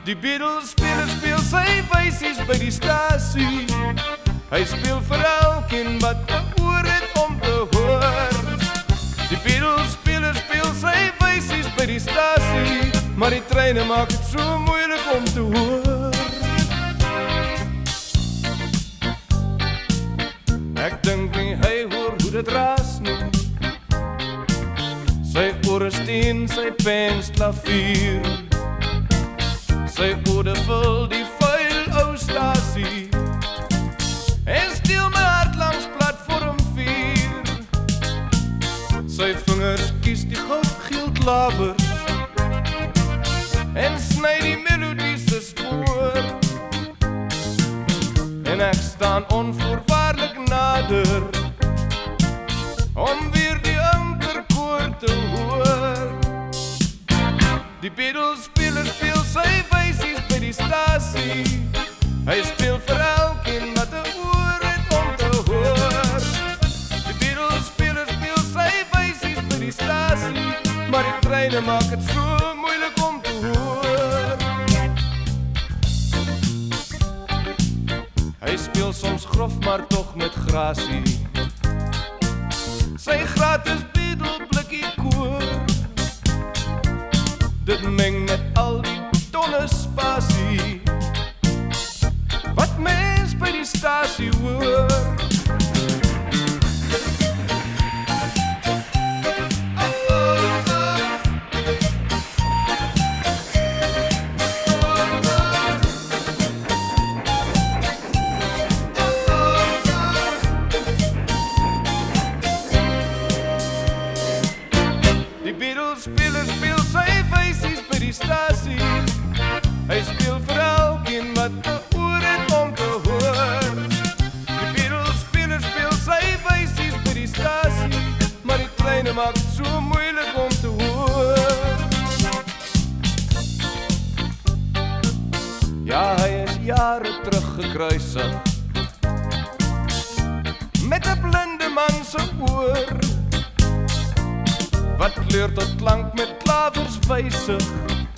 Die Beatles speel sy wysies by die stasie. Hy speel vir elkeen wat 'n oor het om te hoor. Die Beatles speel sy wysies by die stasie, maar die treine maak het so moeilik om te hoor. Ek dink nie hy hoor hoe dit raas nie. Sy ore steen, sy pen klavier. Sy ode vul die vuil ou stasie en steel my hart langs platform 4. Sy vingers kies die goudgeel klawers en sny die melodiese spoor. En ek staan onvoorwaardelik nader om weer die ankerkoor te hoor. Die Beatles speel sy wysies by die stasie. Hy speel vir elkeen wat 'n oor het om te hoor. Die Beatles speel sy wysies by die stasie, maar die treine maak het so moeilik om te hoor. Hy speel soms grof, maar tog met grasie. Sy gratis Beatle blikkie koor, dit meng met al die tonne spasie wat mens by die stasie hoor. Die Beatles speel sy wysies by die stasie. Hy speel vir elkeen wat 'n oor het om te hoor. Die Beatles speel sy wysies by die stasie, maar die treine maak het so moeilik om te hoor. Ja, hy is jare terug gekruisig met 'n blinde man se oor wat kleur tot klank met klavers wysig.